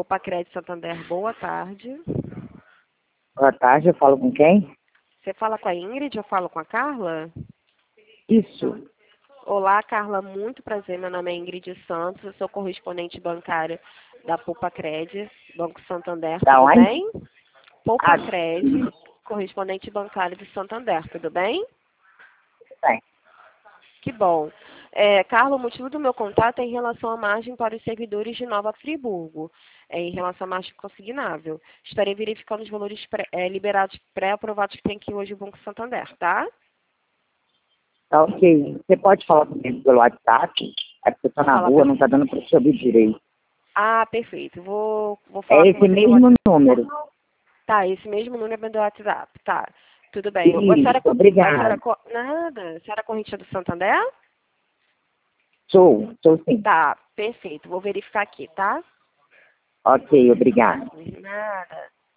Poupa Crédito Santander, boa tarde. Boa tarde, eu falo com quem? Você fala com a Ingrid ou falo com a Carla? Isso. Olá, Carla, muito prazer. Meu nome é Ingrid Santos, eu sou correspondente bancária da Poupa Crédito, Banco Santander, Da tudo onde? bem? Poupa Ah, Crédito, correspondente bancário do Santander, tudo bem? bem. Que bom. Carla, o motivo do meu contato é em relação à margem para os servidores de Nova Friburgo, em relação à margem consignável. Estarei verificando os valores liberados, pré-aprovados que tem aqui hoje o Banco Santander, tá? Tá ok. Você pode falar comigo pelo WhatsApp? É porque eu tô na Fala rua, pra... não tá dando pra te ouvir direito. Ah, perfeito. Vou falar É com esse você pelo mesmo WhatsApp. número. Tá, esse mesmo número é do WhatsApp. Tá, tudo bem. Isso, obrigado. Nada. A senhora é corrente do Santander? Sou sim. Tá, perfeito. Vou verificar aqui, tá? Ok, obrigado. Nada.